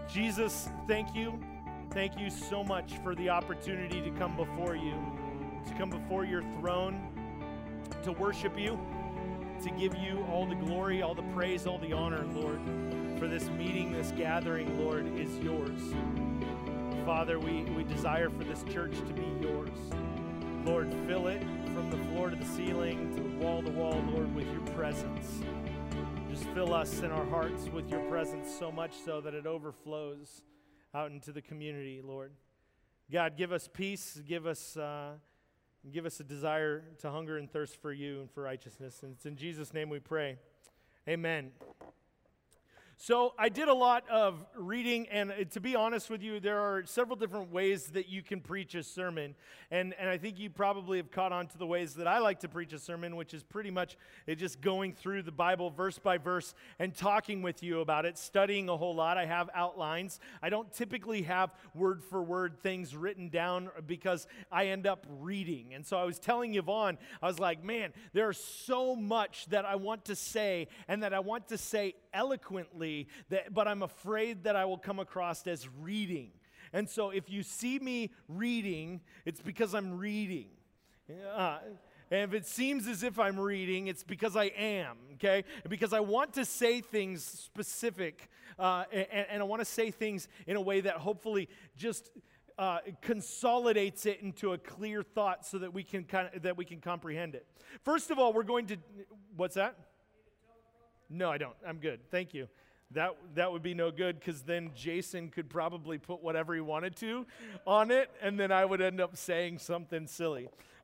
Jesus, thank you. Thank you so much for the opportunity to come before you, to come before your throne, to worship you, to give you all the glory, all the praise, all the honor, Lord, for this meeting, this gathering, Lord, is yours. Father, we desire for this church to be yours. Lord, fill it from the floor to the ceiling, to wall, Lord, with your presence. Just fill us in our hearts with your presence so much so that it overflows out into the community, Lord. God, give us peace, give us a desire to hunger and thirst for you and for righteousness. And it's in Jesus' name we pray. Amen. So I did a lot of reading, and to be honest with you, there are several different ways that you can preach a sermon. And I think you probably have caught on to the ways that I like to preach a sermon, which is pretty much just going through the Bible verse by verse and talking with you about it, studying a whole lot. I have outlines. I don't typically have word for word things written down because I end up reading. And so I was telling Yvonne, I was like, man, there's so much that I want to say and that I want to say eloquently, but I'm afraid that I will come across as reading. And so if you see me reading, it's because I'm reading. And if it seems as if I'm reading, it's because I am, okay? Because I want to say things specific, and I want to say things in a way that hopefully just consolidates it into a clear thought so that we can comprehend it. First of all, we're going to, what's that? No, I don't. I'm good. Thank you. That would be no good because then Jason could probably put whatever he wanted to on it, and then I would end up saying something silly.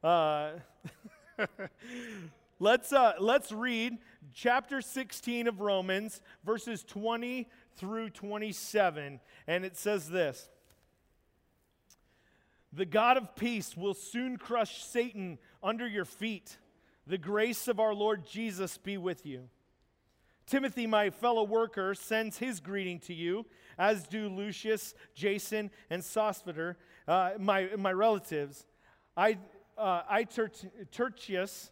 Let's read chapter 16 of Romans, verses 20 through 27, and it says this. The God of peace will soon crush Satan under your feet. The grace of our Lord Jesus be with you. Timothy, my fellow worker, sends his greeting to you, as do Lucius, Jason, and Sospater, my relatives. I Tertius,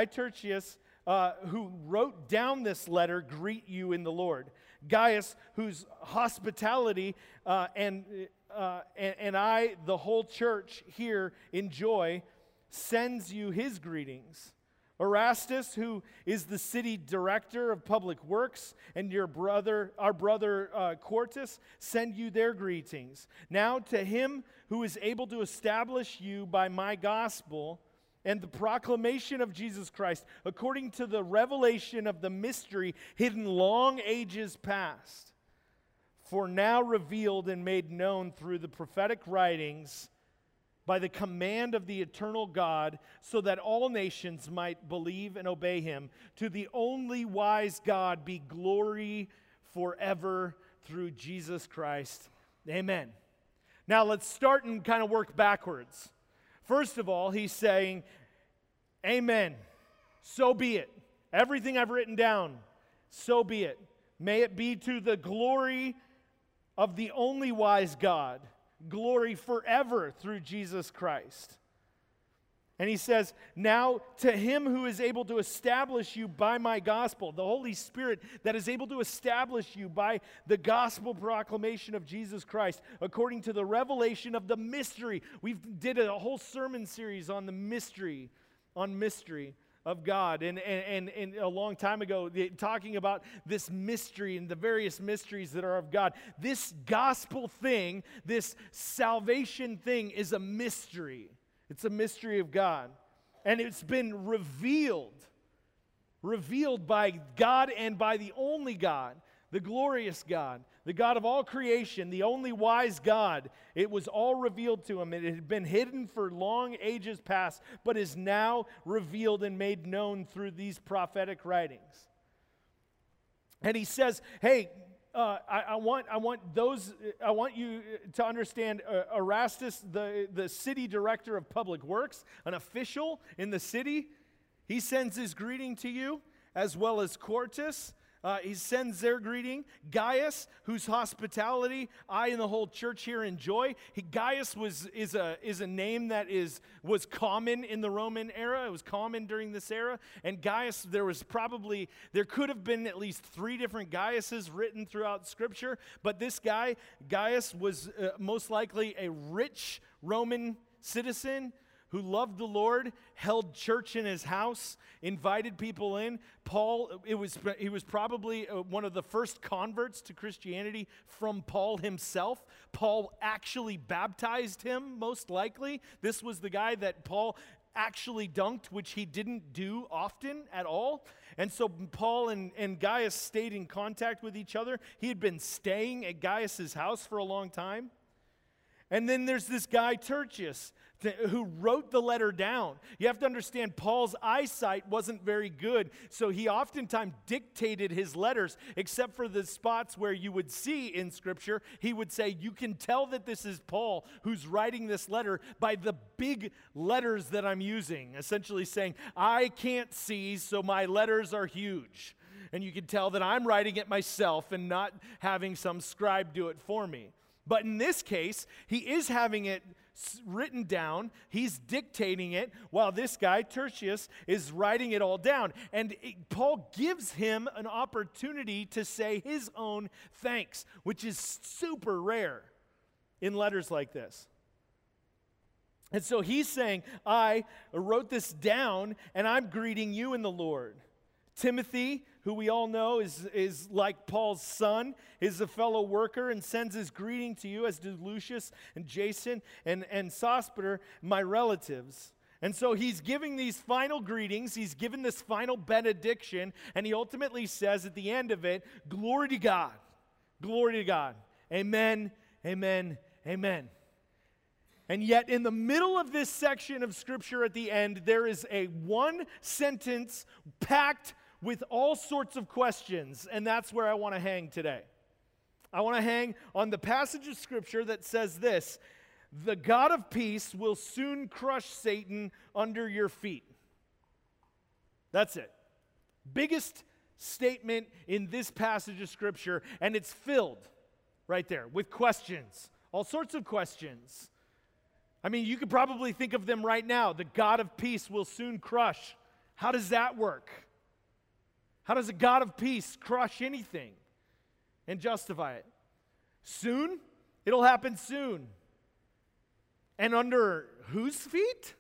who wrote down this letter, greet you in the Lord. Gaius, whose hospitality and I, the whole church here, enjoy, sends you his greetings. Erastus, who is the city director of public works, and our brother Quartus, send you their greetings. Now to him who is able to establish you by my gospel and the proclamation of Jesus Christ, according to the revelation of the mystery hidden long ages past, for now revealed and made known through the prophetic writings, by the command of the eternal God, so that all nations might believe and obey him. To the only wise God be glory forever through Jesus Christ. Amen. Now let's start and kind of work backwards. First of all, he's saying, amen. So be it. Everything I've written down, so be it. May it be to the glory of the only wise God. Glory forever through Jesus Christ. And he says, now to him who is able to establish you by my gospel, the Holy Spirit that is able to establish you by the gospel proclamation of Jesus Christ, according to the revelation of the mystery. We did a whole sermon series on the mystery of God, and a long time ago, talking about this mystery and the various mysteries that are of God. This gospel thing, this salvation thing is a mystery. It's a mystery of God. And it's been revealed by God and by the only God, the glorious God, the God of all creation, the only wise God. It was all revealed to him. It had been hidden for long ages past, but is now revealed and made known through these prophetic writings. And he says, hey, I want you to understand Erastus, the city director of public works, an official in the city. He sends his greeting to you, as well as Quartus, He sends their greeting. Gaius, whose hospitality I and the whole church here enjoy. Gaius is a name that was common in the Roman era. It was common during this era. And Gaius, there could have been at least 3 different Gaiuses written throughout Scripture. But this guy, Gaius, was most likely a rich Roman citizen who loved the Lord, held church in his house, invited people in. He was probably one of the first converts to Christianity from Paul himself. Paul actually baptized him, most likely. This was the guy that Paul actually dunked, which he didn't do often at all. And so Paul and Gaius stayed in contact with each other. He had been staying at Gaius's house for a long time. And then there's this guy, Tertius, who wrote the letter down. You have to understand, Paul's eyesight wasn't very good, so he oftentimes dictated his letters, except for the spots where you would see in Scripture, he would say, you can tell that this is Paul who's writing this letter by the big letters that I'm using, essentially saying, I can't see, so my letters are huge. And you can tell that I'm writing it myself and not having some scribe do it for me. But in this case, he is having it written down. He's dictating it while this guy, Tertius, is writing it all down. And Paul gives him an opportunity to say his own thanks, which is super rare in letters like this. And so he's saying, I wrote this down, and I'm greeting you in the Lord. Timothy, who we all know is like Paul's son, is a fellow worker and sends his greeting to you, as do Lucius and Jason and Sospater, my relatives. And so he's giving these final greetings, he's given this final benediction, and he ultimately says at the end of it, glory to God, glory to God, amen, amen, amen. And yet in the middle of this section of Scripture at the end, there is a one sentence packed with all sorts of questions, and that's where I want to hang today. I want to hang on the passage of Scripture that says this, the God of peace will soon crush Satan under your feet. That's it. Biggest statement in this passage of Scripture, and it's filled right there with questions, all sorts of questions. I mean, you could probably think of them right now. The God of peace will soon crush. How does that work? How does a God of peace crush anything and justify it? Soon? It'll happen soon. And under whose feet?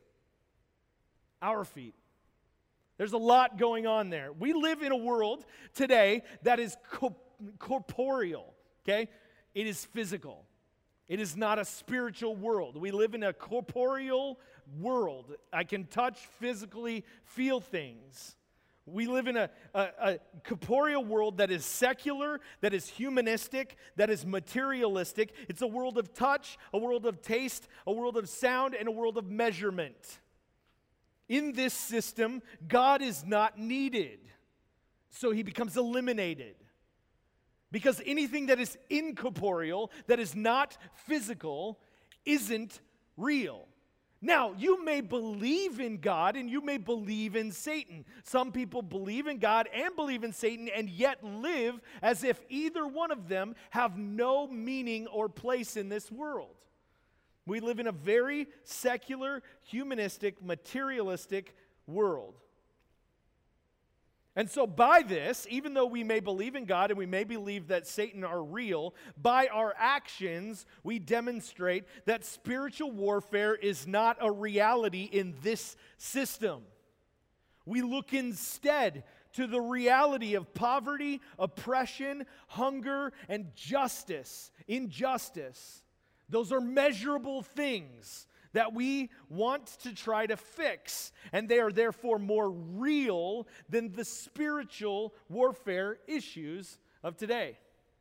Our feet. There's a lot going on there. We live in a world today that is corporeal, okay? It is physical. It is not a spiritual world. We live in a corporeal world. I can touch, physically feel things. We live in a corporeal world that is secular, that is humanistic, that is materialistic. It's a world of touch, a world of taste, a world of sound, and a world of measurement. In this system, God is not needed, so he becomes eliminated. Because anything that is incorporeal, that is not physical, isn't real. Now, you may believe in God and you may believe in Satan. Some people believe in God and believe in Satan and yet live as if either one of them have no meaning or place in this world. We live in a very secular, humanistic, materialistic world. And so by this, even though we may believe in God and we may believe that Satan are real, by our actions, we demonstrate that spiritual warfare is not a reality in this system. We look instead to the reality of poverty, oppression, hunger, and injustice. Those are measurable things that we want to try to fix, and they are therefore more real than the spiritual warfare issues of today.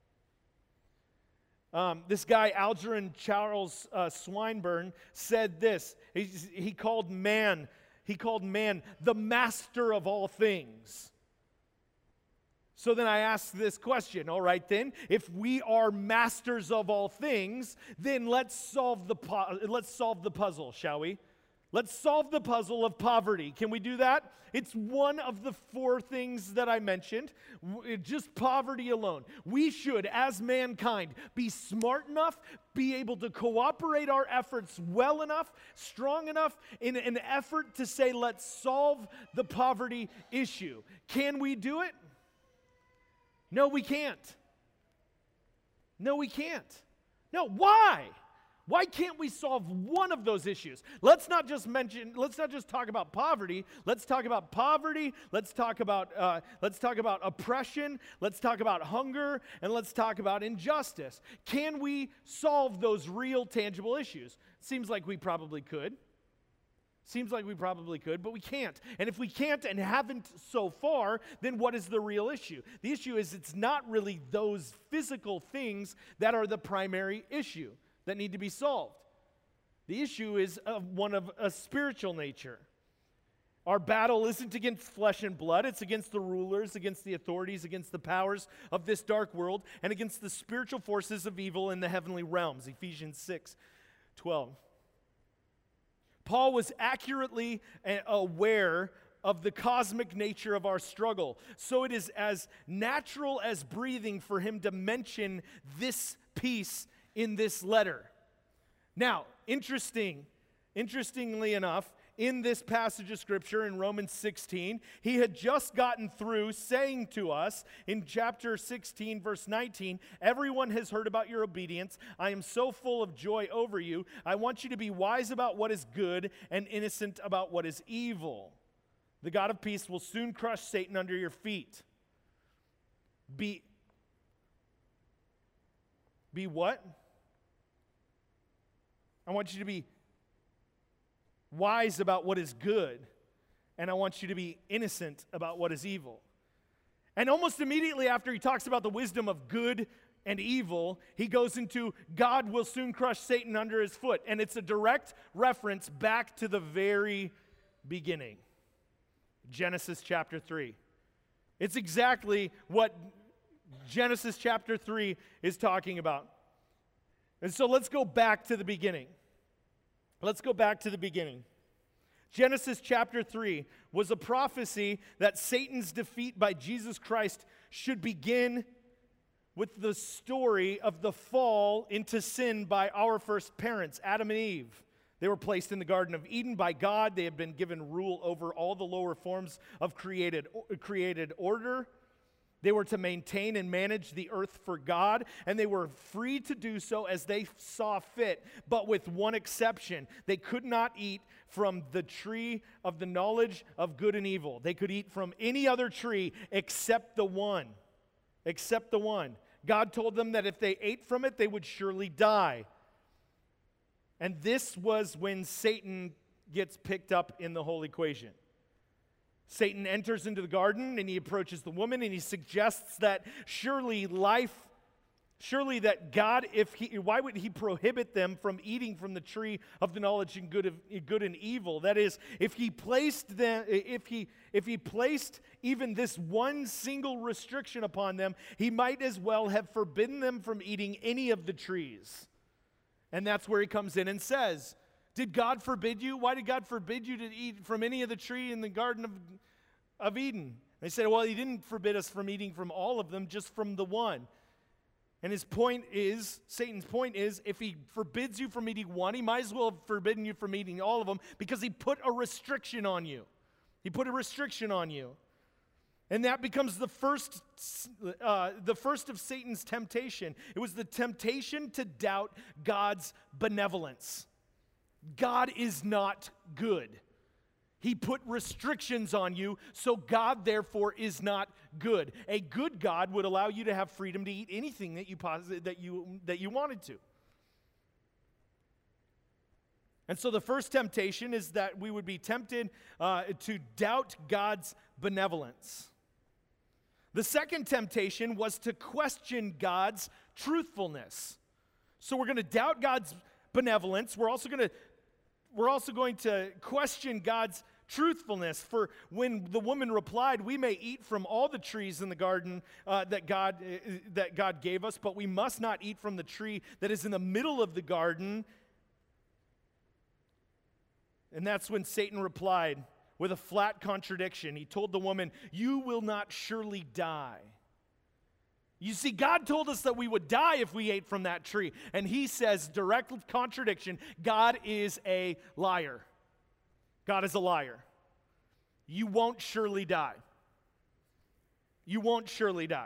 This guy, Algernon Charles Swinburne, said this. He called man the master of all things. So then I ask this question, all right then, if we are masters of all things, then let's solve the puzzle, shall we? Let's solve the puzzle of poverty. Can we do that? It's one of the 4 things that I mentioned, just poverty alone. We should, as mankind, be smart enough, be able to cooperate our efforts well enough, strong enough in an effort to say, let's solve the poverty issue. Can we do it? No, we can't. No, we can't. No, why? Why can't we solve one of those issues? Let's not just talk about poverty. Let's talk about poverty. Let's talk about oppression. Let's talk about hunger, and let's talk about injustice. Can we solve those real, tangible issues? Seems like we probably could. But we can't. And if we can't and haven't so far, then what is the real issue? The issue is it's not really those physical things that are the primary issue that need to be solved. The issue is one of a spiritual nature. Our battle isn't against flesh and blood. It's against the rulers, against the authorities, against the powers of this dark world, and against the spiritual forces of evil in the heavenly realms. Ephesians 6:12. Paul was accurately aware of the cosmic nature of our struggle. So it is as natural as breathing for him to mention this piece in this letter. Now, interestingly enough, in this passage of Scripture in Romans 16, he had just gotten through saying to us in chapter 16, verse 19, everyone has heard about your obedience. I am so full of joy over you. I want you to be wise about what is good and innocent about what is evil. The God of peace will soon crush Satan under your feet. Be what? I want you to be wise about what is good, and I want you to be innocent about what is evil. And almost immediately after he talks about the wisdom of good and evil, he goes into God will soon crush Satan under his foot. And it's a direct reference back to the very beginning. Genesis chapter 3. It's exactly what Genesis chapter 3 is talking about. And so let's go back to the beginning. Genesis chapter 3 was a prophecy that Satan's defeat by Jesus Christ should begin with the story of the fall into sin by our first parents, Adam and Eve. They were placed in the Garden of Eden by God. They had been given rule over all the lower forms of created order. They were to maintain and manage the earth for God, and they were free to do so as they saw fit, but with one exception. They could not eat from the tree of the knowledge of good and evil. They could eat from any other tree except the one. God told them that if they ate from it, they would surely die. And this was when Satan gets picked up in the whole equation. Satan enters into the garden and he approaches the woman and he suggests that surely that God, why would he prohibit them from eating from the tree of the knowledge of good and evil? That is, if he placed even this one single restriction upon them, he might as well have forbidden them from eating any of the trees. And that's where he comes in and says, did God forbid you? Why did God forbid you to eat from any of the tree in the Garden of Eden? They said, well, he didn't forbid us from eating from all of them, just from the one. And Satan's point is, if he forbids you from eating one, he might as well have forbidden you from eating all of them because he put a restriction on you. And that becomes the first of Satan's temptation. It was the temptation to doubt God's benevolence. God is not good. He put restrictions on you, so God therefore is not good. A good God would allow you to have freedom to eat anything that you wanted to. And so the first temptation is that we would be tempted to doubt God's benevolence. The second temptation was to question God's truthfulness. So we're going to doubt God's benevolence. We're also going to question God's truthfulness. For when the woman replied, we may eat from all the trees in the garden that God gave us, but we must not eat from the tree that is in the middle of the garden. And that's when Satan replied with a flat contradiction. He told the woman, "You will not surely die." You see, God told us that we would die if we ate from that tree. And he says, direct contradiction, God is a liar. God is a liar. You won't surely die. You won't surely die.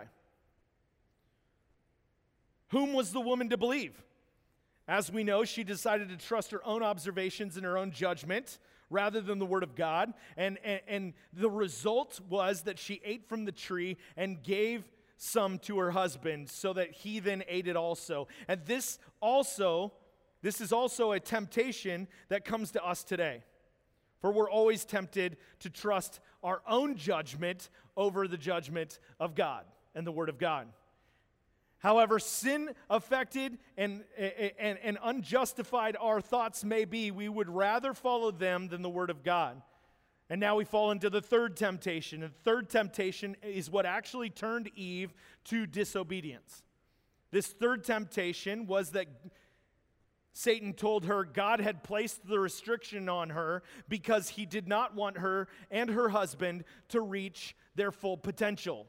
Whom was the woman to believe? As we know, she decided to trust her own observations and her own judgment rather than the word of God. And the result was that she ate from the tree and gave some to her husband so that he then ate it also. And this is also a temptation that comes to us today. For we're always tempted to trust our own judgment over the judgment of God and the word of God. However sin affected and unjustified our thoughts may be, we would rather follow them than the word of God. And now we fall into the third temptation. And the third temptation is what actually turned Eve to disobedience. This third temptation was that Satan told her God had placed the restriction on her because he did not want her and her husband to reach their full potential.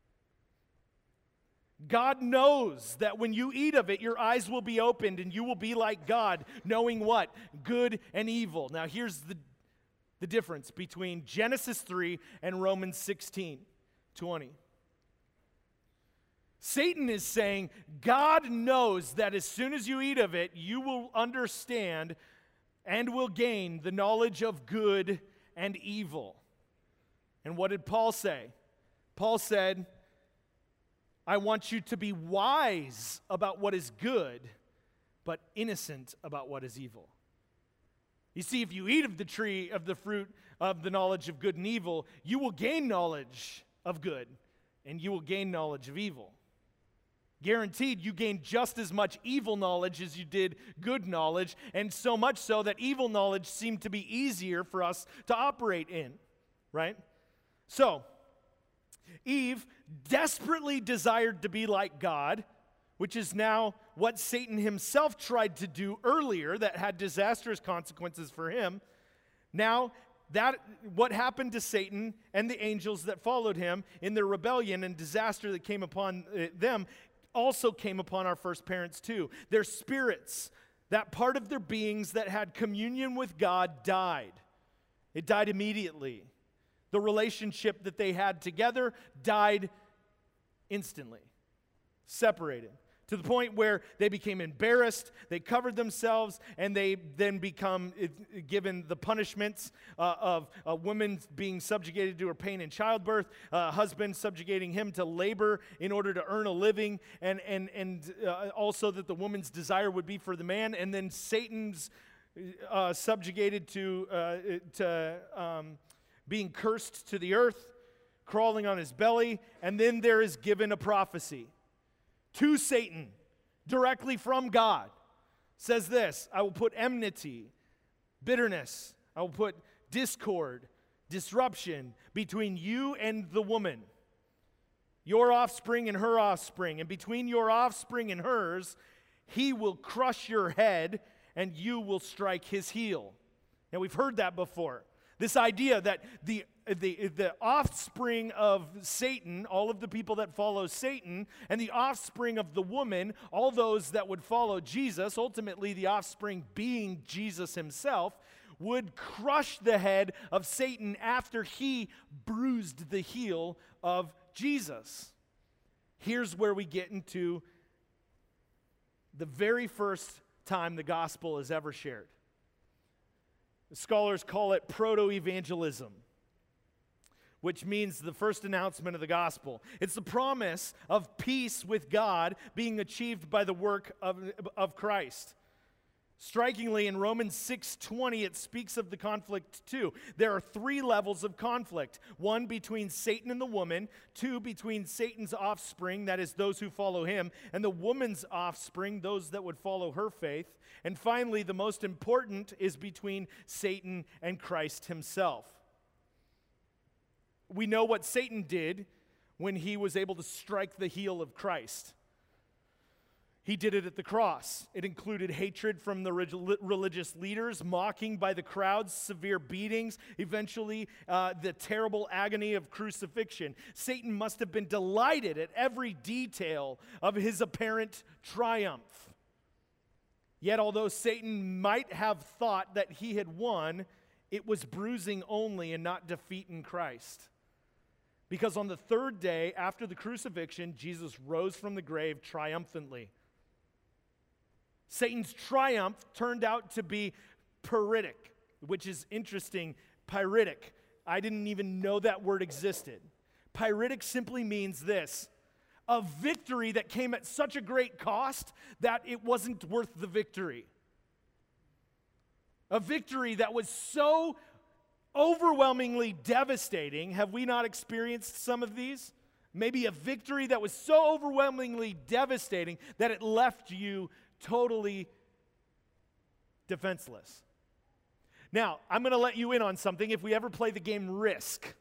God knows that when you eat of it, your eyes will be opened and you will be like God, knowing what? Good and evil. Now here's the difference between Genesis 3 and Romans 16:20. Satan is saying, God knows that as soon as you eat of it, you will understand and will gain the knowledge of good and evil. And what did Paul say? Paul said, I want you to be wise about what is good, but innocent about what is evil. You see, if you eat of the tree of the fruit of the knowledge of good and evil, you will gain knowledge of good, and you will gain knowledge of evil. Guaranteed, you gain just as much evil knowledge as you did good knowledge, and so much so that evil knowledge seemed to be easier for us to operate in, right? So, Eve desperately desired to be like God, which is now what Satan himself tried to do earlier that had disastrous consequences for him. Now, what happened to Satan and the angels that followed him in their rebellion and disaster that came upon them also came upon our first parents too. Their spirits, that part of their beings that had communion with God, died. It died immediately. The relationship that they had together died instantly, separated. To the point where they became embarrassed, they covered themselves, and they then become given the punishments of a woman being subjugated to her pain in childbirth, a husband subjugating him to labor in order to earn a living, and also that the woman's desire would be for the man, and then Satan's subjugated to being cursed to the earth, crawling on his belly, and then there is given a prophecy to Satan, directly from God, says this, I will put enmity, bitterness, I will put discord, disruption between you and the woman, your offspring and her offspring, and between your offspring and hers, he will crush your head and you will strike his heel. Now we've heard that before. This idea that the offspring of Satan, all of the people that follow Satan, and the offspring of the woman, all those that would follow Jesus, ultimately the offspring being Jesus himself, would crush the head of Satan after he bruised the heel of Jesus. Here's where we get into the very first time the gospel is ever shared. The scholars call it proto-evangelism, which means the first announcement of the gospel. It's the promise of peace with God being achieved by the work of Christ. Strikingly, in Romans 6:20, it speaks of the conflict too. There are 3 levels of conflict. 1 between Satan and the woman. 2 between Satan's offspring, that is those who follow him, and the woman's offspring, those that would follow her faith. And finally, the most important is between Satan and Christ himself. We know what Satan did when he was able to strike the heel of Christ. He did it at the cross. It included hatred from the religious leaders, mocking by the crowds, severe beatings, eventually the terrible agony of crucifixion. Satan must have been delighted at every detail of his apparent triumph. Yet, although Satan might have thought that he had won, it was bruising only and not defeat in Christ. Because on the third day after the crucifixion, Jesus rose from the grave triumphantly. Satan's triumph turned out to be Pyrrhic, which is interesting. Pyrrhic. I didn't even know that word existed. Pyrrhic simply means this: a victory that came at such a great cost that it wasn't worth the victory. A victory that was so overwhelmingly devastating. Have we not experienced some of these? Maybe a victory that was so overwhelmingly devastating that it left you totally defenseless. Now, I'm going to let you in on something. If we ever play the game Risk,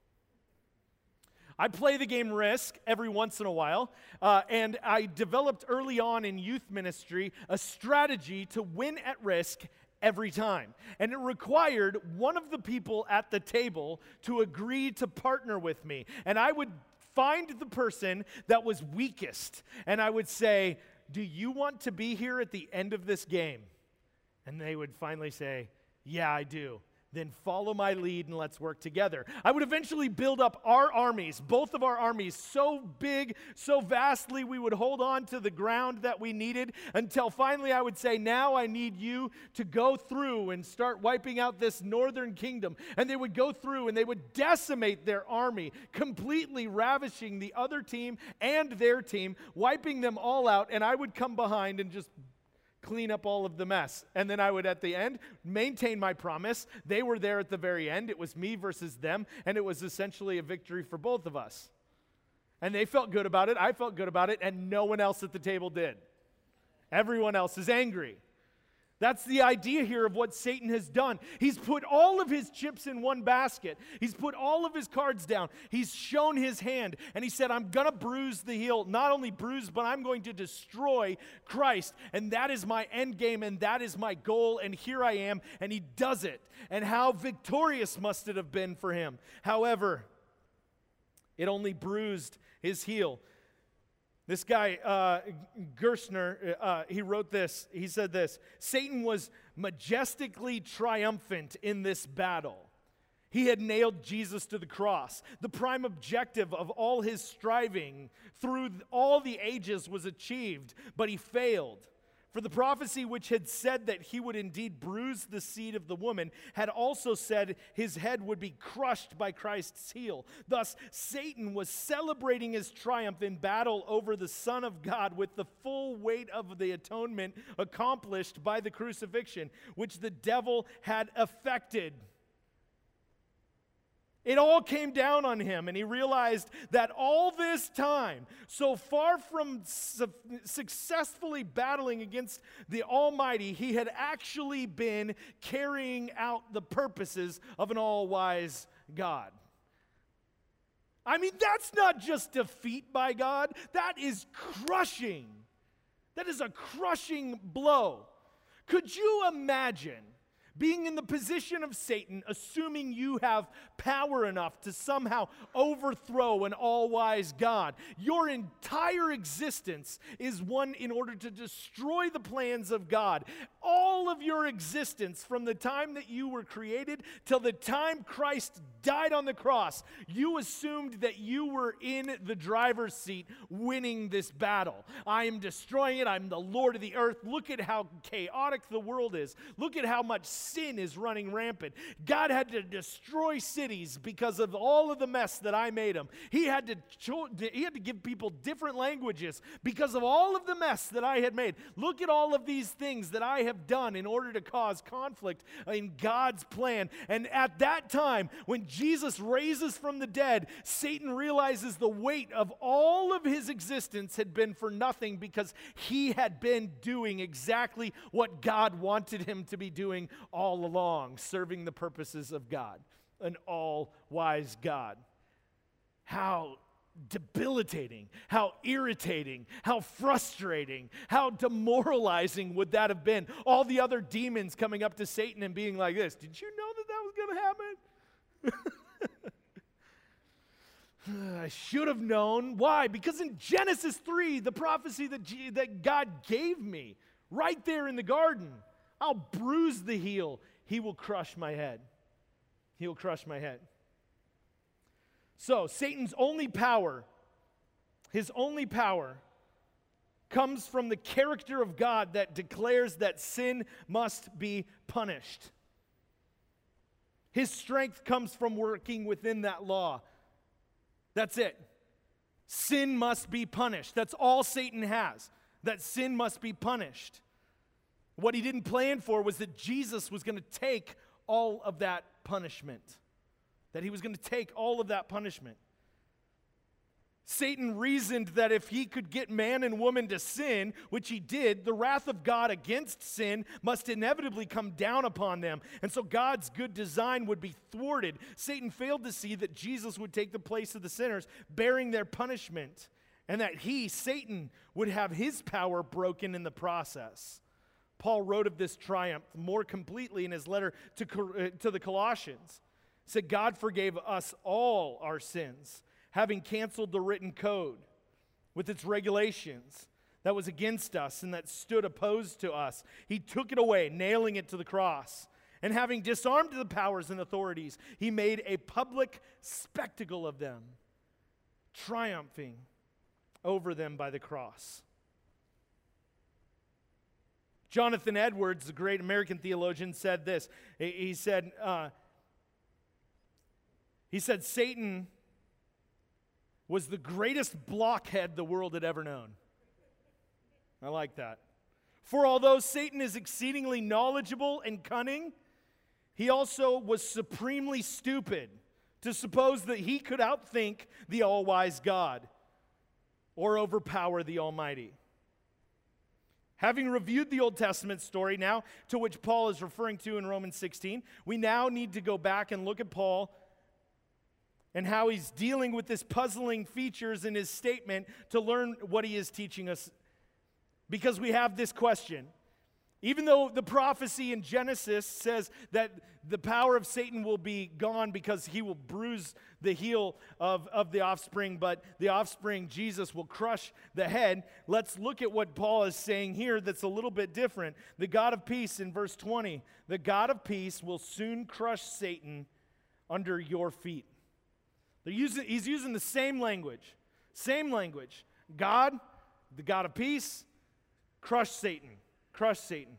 I play the game Risk every once in a while, and I developed early on in youth ministry a strategy to win at Risk every time. And it required one of the people at the table to agree to partner with me. And I would find the person that was weakest, and I would say, "Do you want to be here at the end of this game?" And they would finally say, "Yeah, I do." Then follow my lead and let's work together. I would eventually build up our armies, both of our armies, so big, so vastly, we would hold on to the ground that we needed until finally I would say, "Now I need you to go through and start wiping out this northern kingdom." And they would go through and they would decimate their army, completely ravishing the other team and their team, wiping them all out, and I would come behind and just clean up all of the mess. And then I would, at the end, maintain my promise. They were there at the very end. It was me versus them, and it was essentially a victory for both of us. And they felt good about it, I felt good about it, and no one else at the table did. Everyone else is angry. That's the idea here of what Satan has done. He's put all of his chips in one basket. He's put all of his cards down. He's shown his hand, and he said, "I'm going to bruise the heel." Not only bruise, but I'm going to destroy Christ. And that is my end game, and that is my goal, and here I am, and he does it. And how victorious must it have been for him. However, it only bruised his heel. This guy, Gerstner, he wrote this. He said this: Satan was majestically triumphant in this battle. He had nailed Jesus to the cross. The prime objective of all his striving through all the ages was achieved, but he failed. For the prophecy which had said that he would indeed bruise the seed of the woman had also said his head would be crushed by Christ's heel. Thus, Satan was celebrating his triumph in battle over the Son of God with the full weight of the atonement accomplished by the crucifixion, which the devil had effected. It all came down on him, and he realized that all this time, so far from successfully battling against the Almighty, he had actually been carrying out the purposes of an all-wise God. I mean, that's not just defeat by God. That is crushing. That is a crushing blow. Could you imagine being in the position of Satan, assuming you have power enough to somehow overthrow an all-wise God? Your entire existence is one in order to destroy the plans of God. All of your existence, from the time that you were created till the time Christ died on the cross, you assumed that you were in the driver's seat winning this battle. I am destroying it. I'm the Lord of the earth. Look at how chaotic the world is. Look at how much sin is running rampant. God had to destroy cities because of all of the mess that I made him. He had to give people different languages because of all of the mess that I had made. Look at all of these things that I have done in order to cause conflict in God's plan. And at that time, when Jesus raises from the dead, Satan realizes the weight of all of his existence had been for nothing because he had been doing exactly what God wanted him to be doing all along, serving the purposes of God, an all-wise God. How debilitating, how irritating, how frustrating, how demoralizing would that have been? All the other demons coming up to Satan and being like this, did you know that was going to happen? I should have known. Why? Because in Genesis 3, the prophecy that God gave me, right there in the garden, I'll bruise the heel. He will crush my head. He will crush my head. So, Satan's only power, his only power, comes from the character of God that declares that sin must be punished. His strength comes from working within that law. That's it. Sin must be punished. That's all Satan has, that sin must be punished. What he didn't plan for was that Jesus was going to take all of that punishment. That he was going to take all of that punishment. Satan reasoned that if he could get man and woman to sin, which he did, the wrath of God against sin must inevitably come down upon them. And so God's good design would be thwarted. Satan failed to see that Jesus would take the place of the sinners, bearing their punishment, and that he, Satan, would have his power broken in the process. Paul wrote of this triumph more completely in his letter to the Colossians. He said, God forgave us all our sins, having canceled the written code with its regulations that was against us and that stood opposed to us. He took it away, nailing it to the cross. And having disarmed the powers and authorities, he made a public spectacle of them, triumphing over them by the cross. Jonathan Edwards, the great American theologian, said this. He said, Satan was the greatest blockhead the world had ever known. I like that. For although Satan is exceedingly knowledgeable and cunning, he also was supremely stupid to suppose that he could outthink the all-wise God or overpower the Almighty. Having reviewed the Old Testament story now, to which Paul is referring to in Romans 16, we now need to go back and look at Paul and how he's dealing with this puzzling features in his statement to learn what he is teaching us. Because we have this question. Even though the prophecy in Genesis says that the power of Satan will be gone because he will bruise the heel of the offspring, but the offspring, Jesus, will crush the head, let's look at what Paul is saying here that's a little bit different. The God of peace in verse 20, the God of peace will soon crush Satan under your feet. He's using the same language. Same language. God, the God of peace, crush Satan. Crush Satan.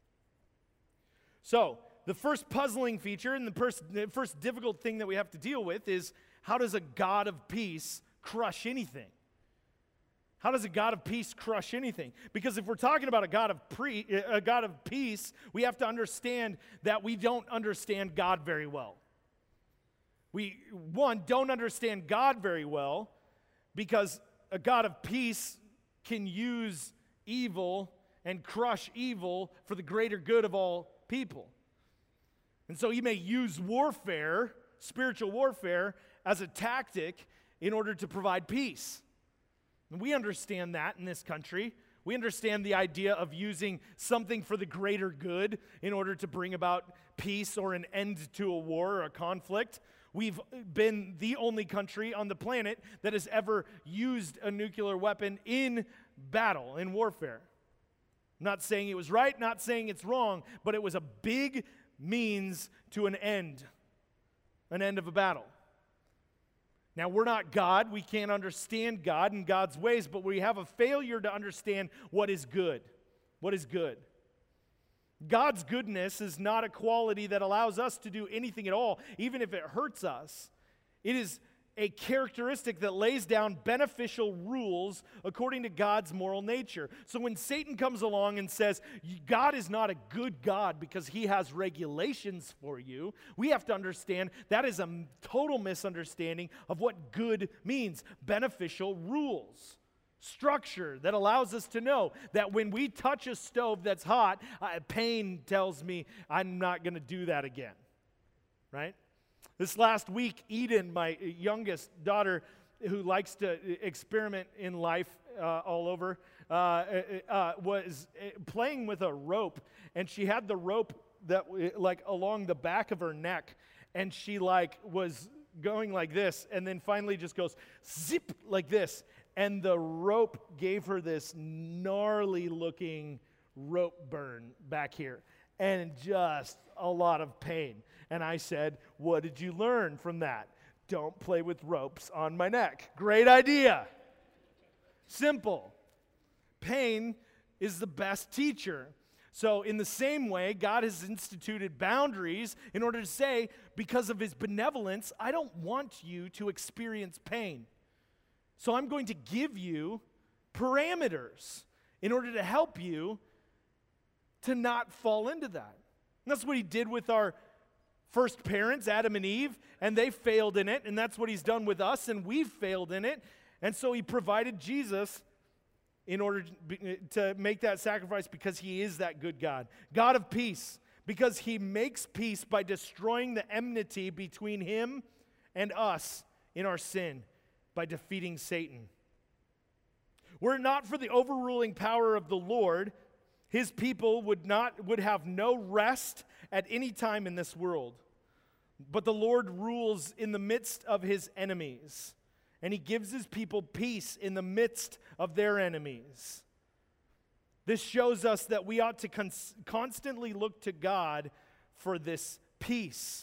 So, the first puzzling feature and the first difficult thing that we have to deal with is, how does a God of peace crush anything? How does a God of peace crush anything? Because if we're talking about a God of peace, we have to understand that we don't understand God very well. We, don't understand God very well because a God of peace can use evil and crush evil for the greater good of all people. And so he may use warfare, spiritual warfare, as a tactic in order to provide peace. And we understand that in this country. We understand the idea of using something for the greater good in order to bring about peace or an end to a war or a conflict. We've been the only country on the planet that has ever used a nuclear weapon in battle, in warfare. I'm not saying it was right, not saying it's wrong, but it was a big means to an end of a battle. Now, we're not God. We can't understand God and God's ways, but we have a failure to understand what is good. What is good? God's goodness is not a quality that allows us to do anything at all, even if it hurts us. It is a characteristic that lays down beneficial rules according to God's moral nature. So when Satan comes along and says, God is not a good God because he has regulations for you, we have to understand that is a total misunderstanding of what good means. Beneficial rules. Structure that allows us to know that when we touch a stove that's hot, pain tells me I'm not going to do that again, right? This last week, Eden, my youngest daughter, who likes to experiment in life all over, was playing with a rope, and she had the rope that like along the back of her neck, and she like was going like this, and then finally just goes zip like this, and the rope gave her this gnarly looking rope burn back here, and just a lot of pain. And I said, what did you learn from that? Don't play with ropes on my neck. Great idea. Simple. Pain is the best teacher. So in the same way, God has instituted boundaries in order to say, because of his benevolence, I don't want you to experience pain. So I'm going to give you parameters in order to help you to not fall into that. And that's what he did with our first parents, Adam and Eve, and they failed in it, and that's what he's done with us, and we've failed in it. And so he provided Jesus in order to make that sacrifice, because he is that good God. God of peace, because he makes peace by destroying the enmity between him and us in our sin by defeating Satan. Were it not for the overruling power of the Lord, his people would have no rest at any time in this world. But the Lord rules in the midst of his enemies, and he gives his people peace in the midst of their enemies. This shows us that we ought to constantly look to God for this peace.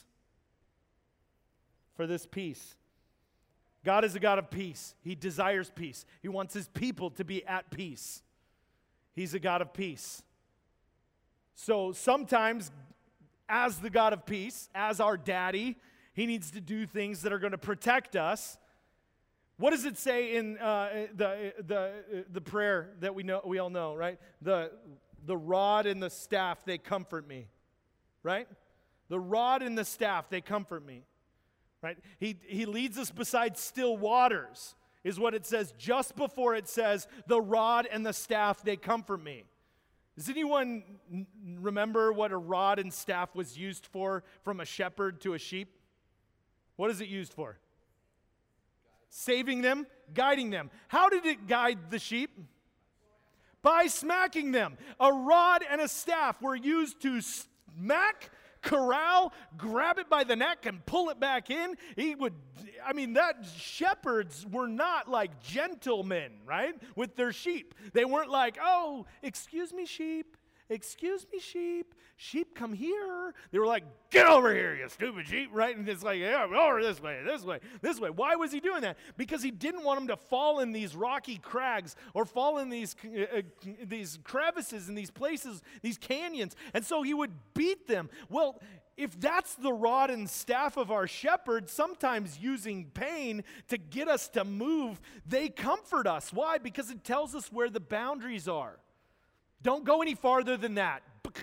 For this peace. God is a God of peace. He desires peace. He wants his people to be at peace. He's a God of peace. So sometimes, as the God of peace, as our daddy, he needs to do things that are going to protect us. What does it say in the prayer that we all know, right? The rod and the staff, they comfort me, right? The rod and the staff, they comfort me, right? He leads us beside still waters, is what it says just before it says, the rod and the staff, they comfort me. Does anyone remember what a rod and staff was used for from a shepherd to a sheep? What is it used for? Saving them, guiding them. How did it guide the sheep? By smacking them. A rod and a staff were used to smack, corral, grab it by the neck, and pull it back in. That shepherds were not like gentlemen, right, with their sheep. They weren't like, oh, excuse me, sheep. Excuse me, sheep. Sheep, come here. They were like, get over here, you stupid sheep, right? And it's like, yeah, over this way, this way, this way. Why was he doing that? Because he didn't want them to fall in these rocky crags or fall in these crevices and these places, these canyons. And so he would beat them. Well, if that's the rod and staff of our shepherd, sometimes using pain to get us to move, they comfort us. Why? Because it tells us where the boundaries are. Don't go any farther than that.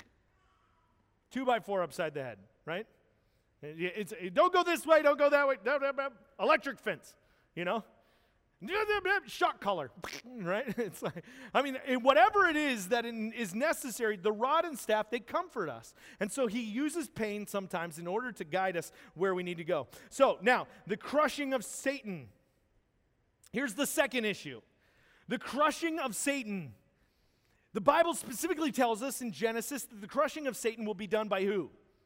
2x4 upside the head, right? Don't go this way, don't go that way. Electric fence, Shock collar, right? It's like, whatever it is that is necessary, the rod and staff, they comfort us. And so he uses pain sometimes in order to guide us where we need to go. So now, the crushing of Satan. Here's the second issue. The crushing of Satan. The Bible specifically tells us in Genesis that the crushing of Satan will be done by who?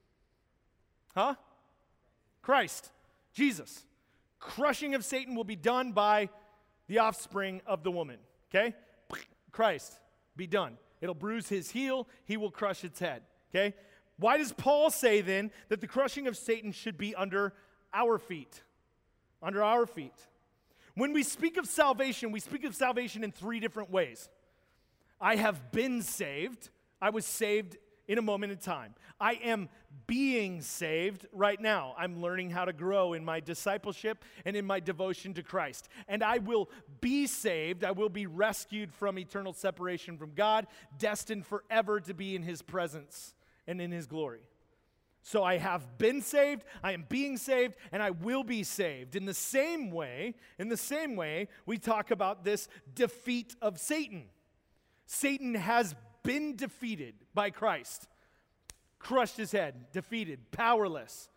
Christ, Jesus. Crushing of Satan will be done by the offspring of the woman, okay? Christ, be done. It'll bruise his heel, he will crush its head, okay? Why does Paul say then that the crushing of Satan should be under our feet? Under our feet. When we speak of salvation, we speak of salvation in three different ways. I have been saved. I was saved in a moment in time. I am being saved right now. I'm learning how to grow in my discipleship and in my devotion to Christ. And I will be saved. I will be rescued from eternal separation from God, destined forever to be in his presence and in his glory. So I have been saved, I am being saved, and I will be saved. In the same way, we talk about this defeat of Satan. Satan has been defeated by Christ. Crushed his head, defeated, powerless.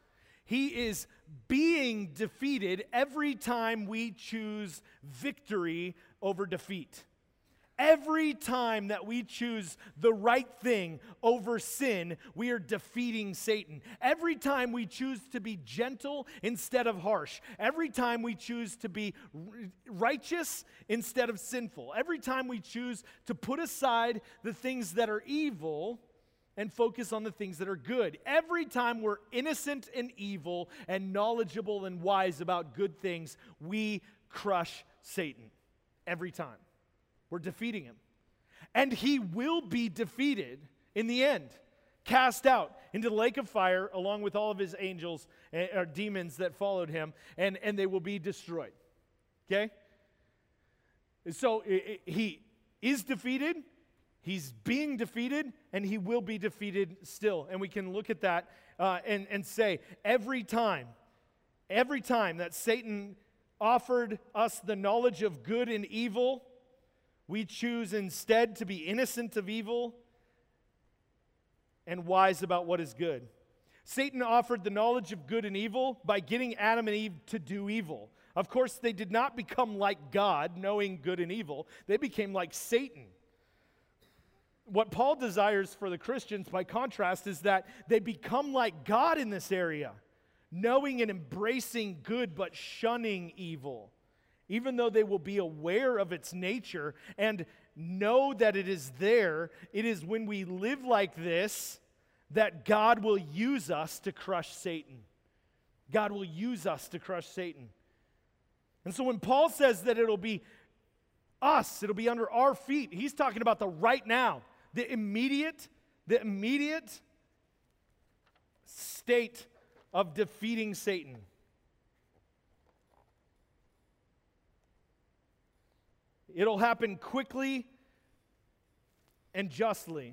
He is being defeated every time we choose victory over defeat. Every time that we choose the right thing over sin, we are defeating Satan. Every time we choose to be gentle instead of harsh. Every time we choose to be righteous instead of sinful. Every time we choose to put aside the things that are evil and focus on the things that are good. Every time we're innocent and evil and knowledgeable and wise about good things, we crush Satan. Every time. We're defeating him. And he will be defeated in the end, cast out into the lake of fire along with all of his angels or demons that followed him, and they will be destroyed. Okay? So he is defeated, he's being defeated, and he will be defeated still. And we can look at that and say, every time that Satan offered us the knowledge of good and evil, we choose instead to be innocent of evil and wise about what is good. Satan offered the knowledge of good and evil by getting Adam and Eve to do evil. Of course, they did not become like God, knowing good and evil. They became like Satan. What Paul desires for the Christians, by contrast, is that they become like God in this area, knowing and embracing good but shunning evil. Even though they will be aware of its nature and know that it is there, it is when we live like this that God will use us to crush Satan. God will use us to crush Satan. And so when Paul says that it'll be us, it'll be under our feet, he's talking about the right now, the immediate state of defeating Satan. It'll happen quickly and justly.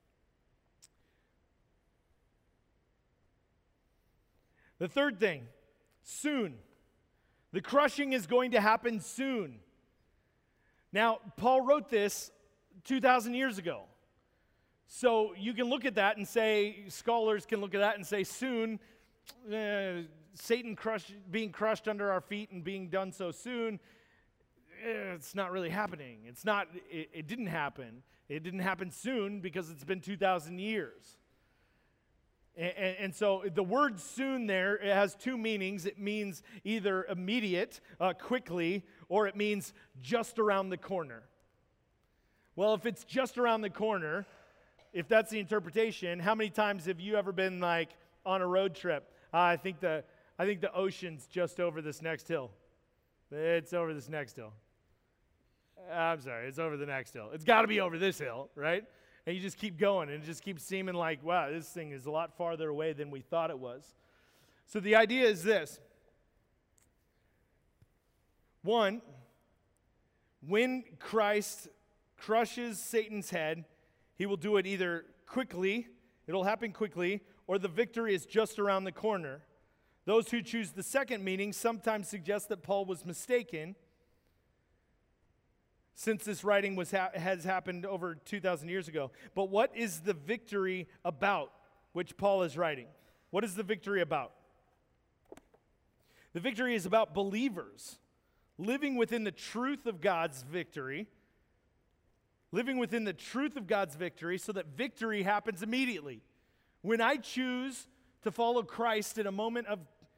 The third thing, soon. The crushing is going to happen soon. Now, Paul wrote this 2,000 years ago. So you can look at that and say, scholars can look at that and say, soon, Satan being crushed under our feet and being done so soon, it's not really happening. It didn't happen. It didn't happen soon because it's been 2,000 years. And so the word soon there, it has two meanings. It means either immediate, quickly, or it means just around the corner. Well, if it's just around the corner, if that's the interpretation, how many times have you ever been like on a road trip? I think the ocean's just over this next hill. It's over this next hill. I'm sorry, it's over the next hill. It's got to be over this hill, right? And you just keep going, and it just keeps seeming like, wow, this thing is a lot farther away than we thought it was. So the idea is this. One, when Christ crushes Satan's head, he will do it either quickly, it'll happen quickly, or the victory is just around the corner. Those who choose the second meaning sometimes suggest that Paul was mistaken, since this writing has happened over 2,000 years ago. But what is the victory about which Paul is writing? What is the victory about? The victory is about believers living within the truth of God's victory, living within the truth of God's victory so that victory happens immediately. When I choose to follow Christ in a moment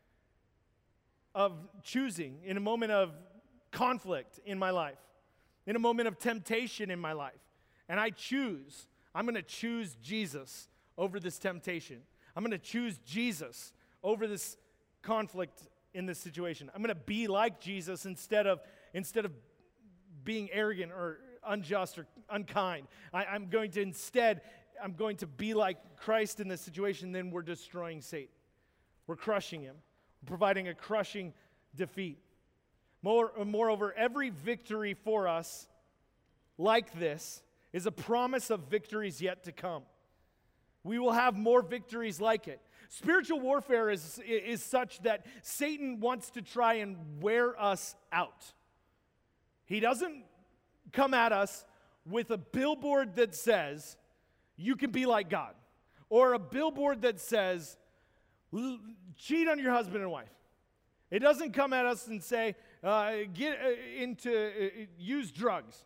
of choosing, in a moment of conflict in my life, in a moment of temptation in my life, and I'm going to choose Jesus over this temptation. I'm going to choose Jesus over this conflict in this situation. I'm going to be like Jesus instead of being arrogant or unjust or unkind. I'm going to be like Christ in this situation. Then we're destroying Satan. We're crushing him. We're providing a crushing defeat. Moreover, every victory for us like this is a promise of victories yet to come. We will have more victories like it. Spiritual warfare is such that Satan wants to try and wear us out. He doesn't come at us with a billboard that says, you can be like God, or a billboard that says, cheat on your husband and wife. It doesn't come at us and say, use drugs.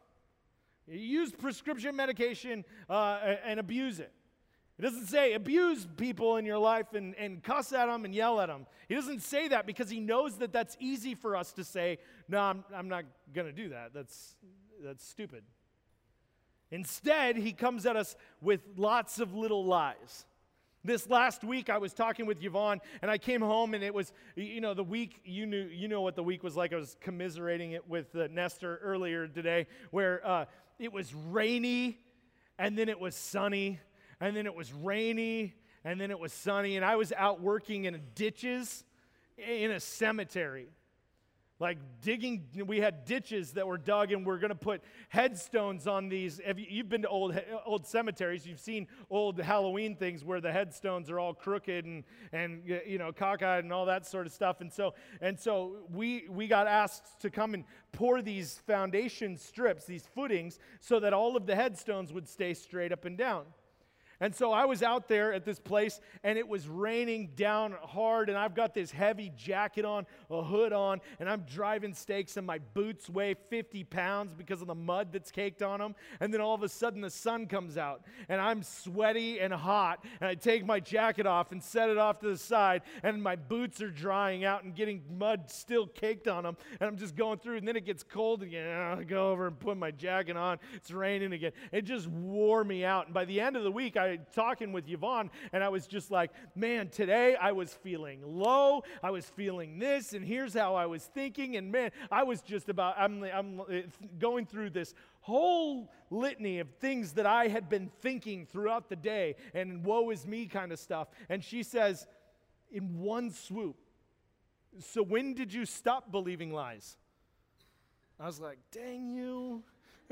Use prescription medication and abuse it. It doesn't say abuse people in your life and cuss at them and yell at them. He doesn't say that because he knows that that's easy for us to say, no, I'm not going to do that. That's stupid. Instead, he comes at us with lots of little lies. This last week, I was talking with Yvonne, and I came home, and it was, the week, you know what the week was like. I was commiserating it with Nestor earlier today, where it was rainy, and then it was sunny, and then it was rainy, and then it was sunny, and I was out working in ditches in a cemetery. Like digging, we had ditches that were dug, and we're going to put headstones on these. You've been to old cemeteries. You've seen old Halloween things where the headstones are all crooked and cockeyed and all that sort of stuff. And so we got asked to come and pour these foundation strips, these footings, so that all of the headstones would stay straight up and down. And so I was out there at this place, and it was raining down hard, and I've got this heavy jacket on, a hood on, and I'm driving stakes, and my boots weigh 50 pounds because of the mud that's caked on them. And then all of a sudden, the sun comes out, and I'm sweaty and hot, and I take my jacket off and set it off to the side, and my boots are drying out and getting mud still caked on them, and I'm just going through, and then it gets cold again, and I go over and put my jacket on. It's raining again. It just wore me out, and by the end of the week, I talking with Yvonne, and I was just like, man, today I was feeling low, I was feeling this, and here's how I was thinking, and man, I was just about, I'm going through this whole litany of things that I had been thinking throughout the day, and woe is me kind of stuff, and she says, in one swoop, so when did you stop believing lies? I was like, dang you.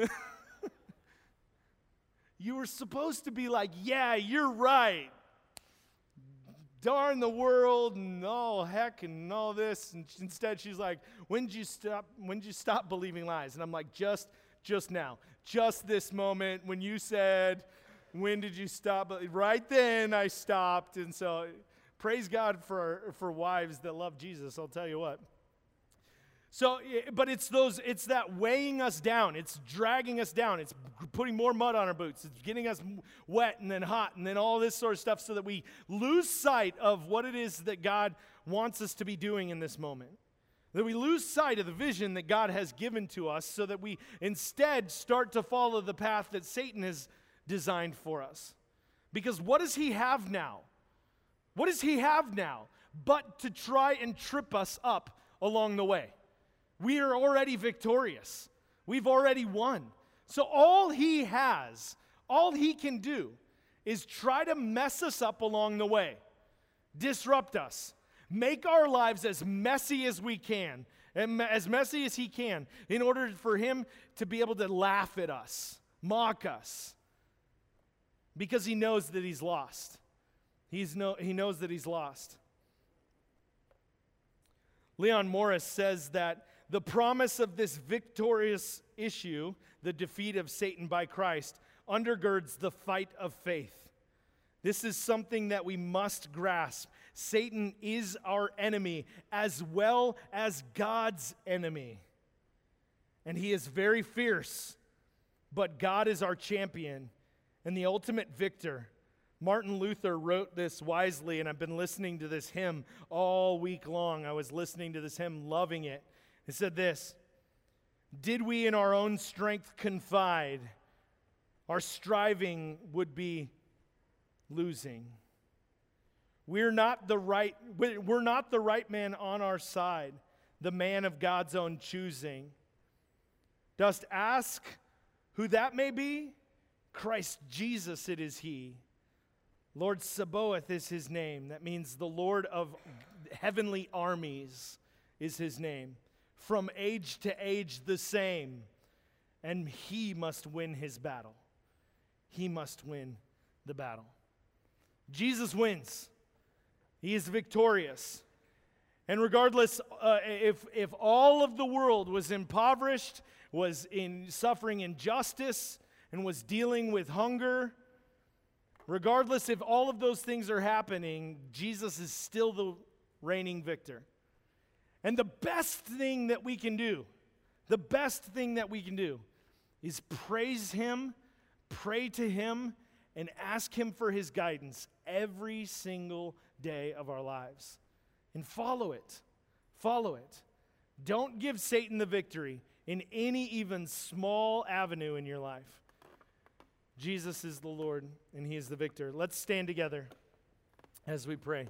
You were supposed to be like, yeah, you're right. Darn the world and all heck and all this. And instead she's like, when did you stop believing lies? And I'm like, just now. Just this moment when you said, when did you stop? Right then I stopped. And so praise God for wives that love Jesus, I'll tell you what. So, but it's that weighing us down. It's dragging us down. It's putting more mud on our boots. It's getting us wet and then hot and then all this sort of stuff so that we lose sight of what it is that God wants us to be doing in this moment. That we lose sight of the vision that God has given to us so that we instead start to follow the path that Satan has designed for us. Because what does he have now? What does he have now but to try and trip us up along the way? We are already victorious. We've already won. So all he can do is try to mess us up along the way, disrupt us, make our lives as messy as we can, and as messy as he can, in order for him to be able to laugh at us, mock us, because he knows that he's lost. He knows that he's lost. Leon Morris says that the promise of this victorious issue, the defeat of Satan by Christ, undergirds the fight of faith. This is something that we must grasp. Satan is our enemy as well as God's enemy. And he is very fierce, but God is our champion and the ultimate victor. Martin Luther wrote this wisely, and I've been listening to this hymn all week long. I was listening to this hymn, loving it. It said this: did we in our own strength confide, our striving would be losing. We're not the right man on our side, the man of God's own choosing. Dost ask who that may be? Christ Jesus it is he. Lord Sabaoth is his name. That means the Lord of heavenly armies is his name. From age to age the same. And he must win his battle. He must win the battle. Jesus wins. He is victorious. And regardless, if all of the world was impoverished, was in suffering injustice, and was dealing with hunger, Regardless if all of those things are happening, Jesus is still the reigning victor. And the best thing that we can do is praise him, pray to him, and ask him for his guidance every single day of our lives. And follow it. Follow it. Don't give Satan the victory in any even small avenue in your life. Jesus is the Lord, and he is the victor. Let's stand together as we pray.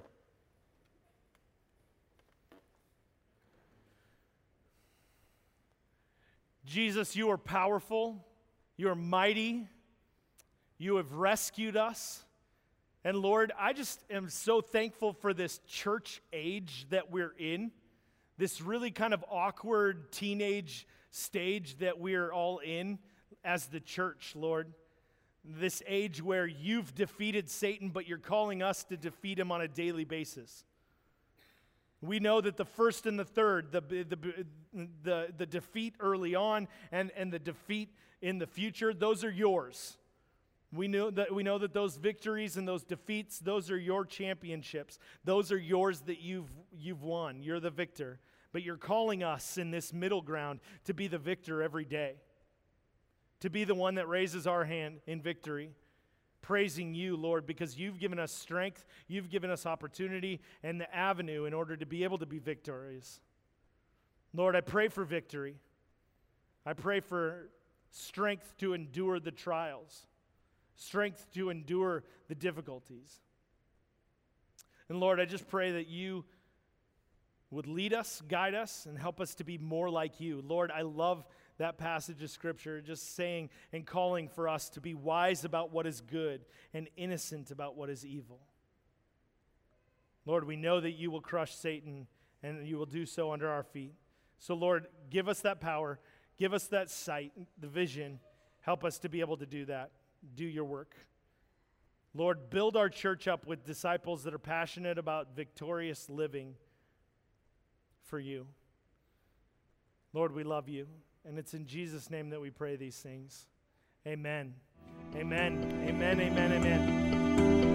Jesus, you are powerful. You are mighty. You have rescued us. And Lord, I just am so thankful for this church age that we're in, this really kind of awkward teenage stage that we're all in as the church, Lord. This age where you've defeated Satan, but you're calling us to defeat him on a daily basis. We know that the first and the third, the defeat early on and the defeat in the future, those are yours. We know that those victories and those defeats, those are your championships. Those are yours that you've won. You're the victor. But you're calling us in this middle ground to be the victor every day. To be the one that raises our hand in victory, praising you, Lord, because you've given us strength, you've given us opportunity and the avenue in order to be able to be victorious. Lord, I pray for victory. I pray for strength to endure the trials, strength to endure the difficulties. And Lord, I just pray that you would lead us, guide us, and help us to be more like you. Lord, I love that passage of Scripture, just saying and calling for us to be wise about what is good and innocent about what is evil. Lord, we know that you will crush Satan and you will do so under our feet. So Lord, give us that power, give us that sight, the vision. Help us to be able to do that, do your work. Lord, build our church up with disciples that are passionate about victorious living for you. Lord, we love you. And it's in Jesus' name that we pray these things. Amen. Amen. Amen. Amen. Amen.